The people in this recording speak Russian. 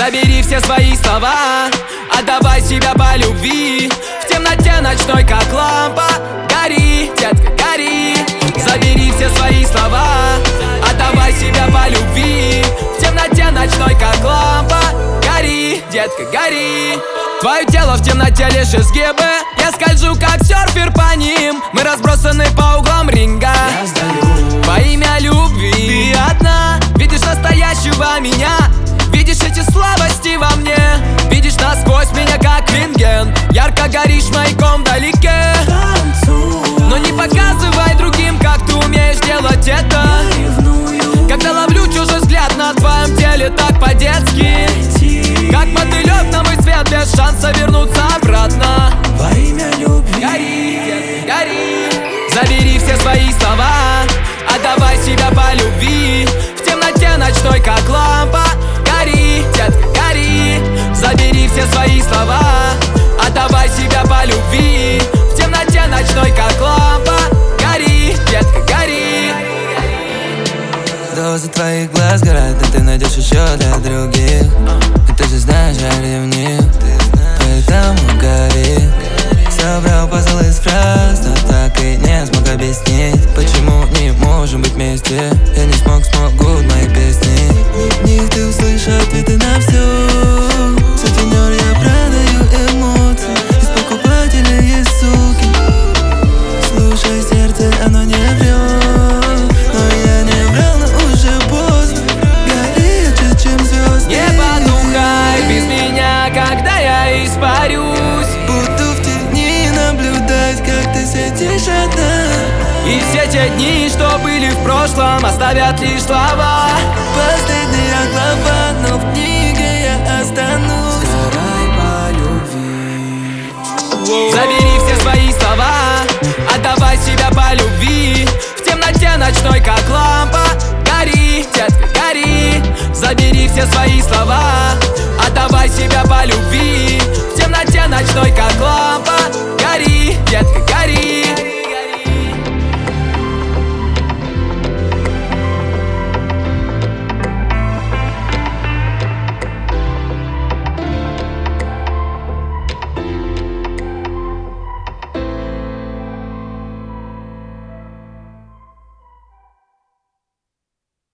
Забери все свои слова, отдавай себя по любви. В темноте ночной, как лампа, гори, детка, гори. Забери все свои слова, отдавай себя по любви. В темноте ночной, как лампа, гори, детка, гори. Твое тело в темноте лишь изгибы. Я скольжу, как серфер по ним. Мы разбросаны по углам ринга. Я сдаю во имя любви. Ты одна, видишь настоящего меня. Видишь эти слабости во мне. Видишь насквозь меня, как рентген. Ярко горишь маяком вдалеке. Но не показывай другим, как ты умеешь делать это. Когда ловлю чужой взгляд на твоем теле так по-детски, как мотылёк на мой свет, без шанса вернуться обратно. во имя любви. Гори, гори. Забери все свои слова, отдавай себя по любви. В темноте ночной, как лампа, гори, детка, гори. Забери все свои слова, отдавай себя по любви. В темноте ночной, как лампа, гори, детка, гори. Дозы твоих глаз горят, но ты найдешь еще для других. И ты же знаешь, я ревнив, поэтому гори. Собрал пазл из фраз, но так и не смог объяснить, почему не можем быть вместе. Я не смогу в моих песнях. В них ты услышишь ответы на все. Сутенер, я продаю эмоции. Из покупателя есть суки. Слушай сердце, оно не врет. Но я не врал, но уже поздно. Горяче, чем звезды. Не потухай без меня, когда я испарюсь. Буду в тени наблюдать, как ты сидишь одна. И все те дни, что были в прошлом, оставят лишь слова. Последняя глава, но в книге я останусь. Сгорай по любви. Забери все свои слова, отдавай себя по любви. В темноте ночной, как лампа.